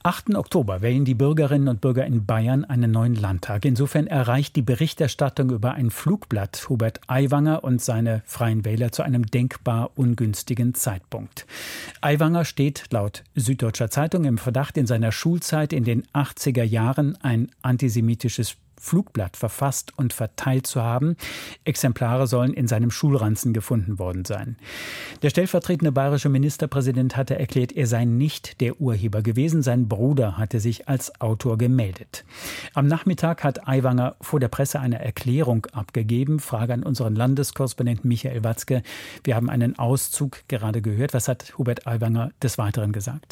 8. Oktober wählen die Bürgerinnen und Bürger in Bayern einen neuen Landtag. Insofern erreicht die Berichterstattung über ein Flugblatt Hubert Aiwanger und seine Freien Wähler zu einem denkbar ungünstigen Zeitpunkt. Aiwanger steht laut Süddeutscher Zeitung im Verdacht, in seiner Schulzeit in den 80er Jahren ein antisemitisches Flugblatt verfasst und verteilt zu haben. Exemplare sollen in seinem Schulranzen gefunden worden sein. Der stellvertretende bayerische Ministerpräsident hatte erklärt, er sei nicht der Urheber gewesen. Sein Bruder hatte sich als Autor gemeldet. Am Nachmittag hat Aiwanger vor der Presse eine Erklärung abgegeben. Frage an unseren Landeskorrespondenten Michael Watzke. Wir haben einen Auszug gerade gehört. Was hat Hubert Aiwanger des Weiteren gesagt?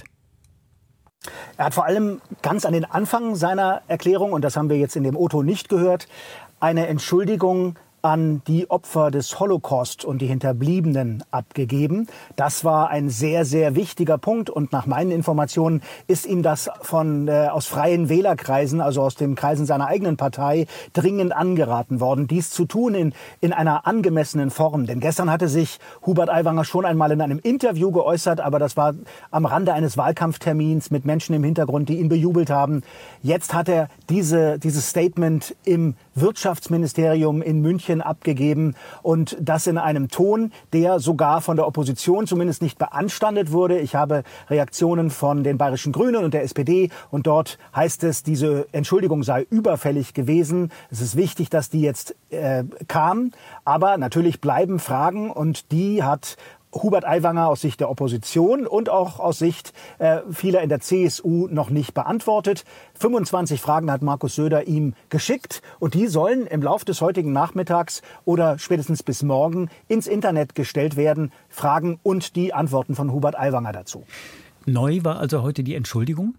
Er hat vor allem ganz an den Anfang seiner Erklärung, und das haben wir jetzt in dem O-Ton nicht gehört, eine Entschuldigung an die Opfer des Holocaust und die Hinterbliebenen abgegeben. Das war ein sehr, sehr wichtiger Punkt und nach meinen Informationen ist ihm das aus freien Wählerkreisen, also aus den Kreisen seiner eigenen Partei, dringend angeraten worden, dies zu tun in einer angemessenen Form. Denn gestern hatte sich Hubert Aiwanger schon einmal in einem Interview geäußert, aber das war am Rande eines Wahlkampftermins mit Menschen im Hintergrund, die ihn bejubelt haben. Jetzt hat er dieses Statement im Wirtschaftsministerium in München abgegeben und das in einem Ton, der sogar von der Opposition zumindest nicht beanstandet wurde. Ich habe Reaktionen von den Bayerischen Grünen und der SPD und dort heißt es, diese Entschuldigung sei überfällig gewesen. Es ist wichtig, dass die jetzt kam, aber natürlich bleiben Fragen und die hat Hubert Aiwanger aus Sicht der Opposition und auch aus Sicht vieler in der CSU noch nicht beantwortet. 25 Fragen hat Markus Söder ihm geschickt und die sollen im Laufe des heutigen Nachmittags oder spätestens bis morgen ins Internet gestellt werden. Fragen und die Antworten von Hubert Aiwanger dazu. Neu war also heute die Entschuldigung?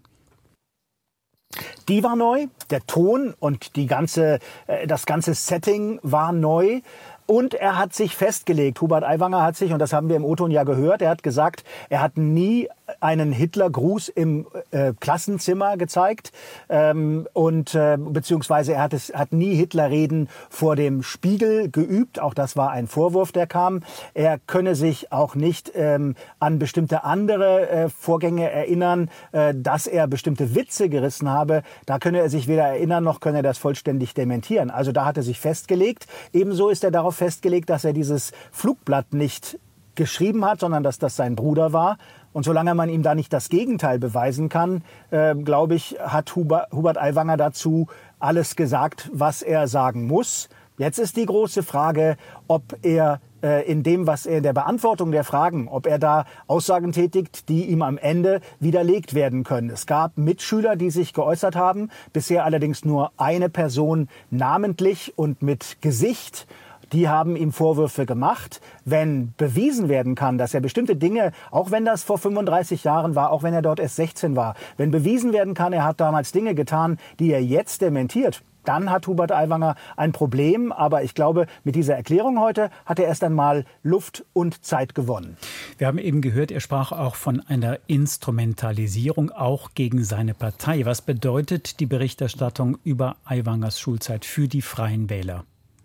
Die war neu, der Ton und das ganze Setting war neu. Und er hat sich festgelegt, Hubert Aiwanger hat sich, und das haben wir im O-Ton ja gehört, er hat gesagt, er hat nie einen Hitlergruß im Klassenzimmer gezeigt beziehungsweise er hat nie Hitlerreden vor dem Spiegel geübt. Auch das war ein Vorwurf, der kam. Er könne sich auch nicht an bestimmte andere Vorgänge erinnern, dass er bestimmte Witze gerissen habe. Da könne er sich weder erinnern, noch könne er das vollständig dementieren. Also da hat er sich festgelegt. Ebenso ist er darauf festgelegt, dass er dieses Flugblatt nicht geschrieben hat, sondern dass das sein Bruder war. Und solange man ihm da nicht das Gegenteil beweisen kann, glaube ich, hat Hubert Aiwanger dazu alles gesagt, was er sagen muss. Jetzt ist die große Frage, ob er in dem, was er in der Beantwortung der Fragen, ob er da Aussagen tätigt, die ihm am Ende widerlegt werden können. Es gab Mitschüler, die sich geäußert haben, bisher allerdings nur eine Person namentlich und mit Gesicht. Die haben ihm Vorwürfe gemacht. Wenn bewiesen werden kann, dass er bestimmte Dinge, auch wenn das vor 35 Jahren war, auch wenn er dort erst 16 war, wenn bewiesen werden kann, er hat damals Dinge getan, die er jetzt dementiert, dann hat Hubert Aiwanger ein Problem. Aber ich glaube, mit dieser Erklärung heute hat er erst einmal Luft und Zeit gewonnen. Wir haben eben gehört, er sprach auch von einer Instrumentalisierung, auch gegen seine Partei. Was bedeutet die Berichterstattung über Aiwangers Schulzeit für die Freien Wähler?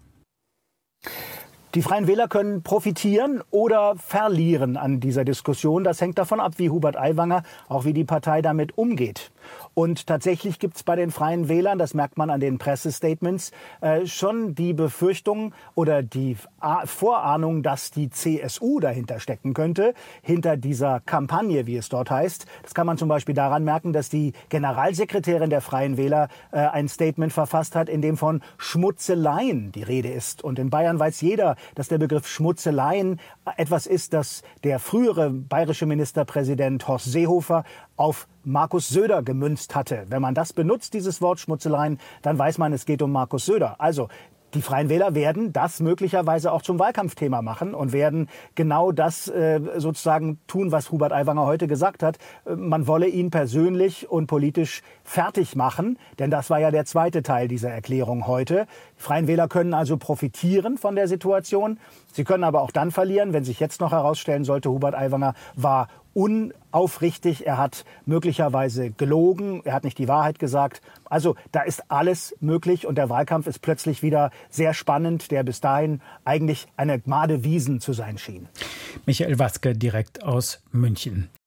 Die Freien Wähler können profitieren oder verlieren an dieser Diskussion. Das hängt davon ab, wie Hubert Aiwanger, auch wie die Partei damit umgeht. Und tatsächlich gibt es bei den Freien Wählern, das merkt man an den Pressestatements, schon die Befürchtung oder die Vorahnung, dass die CSU dahinter stecken könnte, hinter dieser Kampagne, wie es dort heißt. Das kann man zum Beispiel daran merken, dass die Generalsekretärin der Freien Wähler ein Statement verfasst hat, in dem von Schmutzeleien die Rede ist. Und in Bayern weiß jeder, dass der Begriff Schmutzeleien etwas ist, das der frühere bayerische Ministerpräsident Horst Seehofer auf Markus Söder gemünzt hatte. Wenn man das benutzt, dieses Wort Schmutzeleien, dann weiß man, es geht um Markus Söder. Also die Freien Wähler werden das möglicherweise auch zum Wahlkampfthema machen und werden genau das sozusagen tun, was Hubert Aiwanger heute gesagt hat. Man wolle ihn persönlich und politisch fertig machen, denn das war ja der zweite Teil dieser Erklärung heute. Die Freien Wähler können also profitieren von der Situation. Sie können aber auch dann verlieren, wenn sich jetzt noch herausstellen sollte, Hubert Aiwanger war unaufrichtig, er hat möglicherweise gelogen, er hat nicht die Wahrheit gesagt. Also da ist alles möglich und der Wahlkampf ist plötzlich wieder sehr spannend, der bis dahin eigentlich eine Gmade Wiesen zu sein schien. Michael Watzke direkt aus München.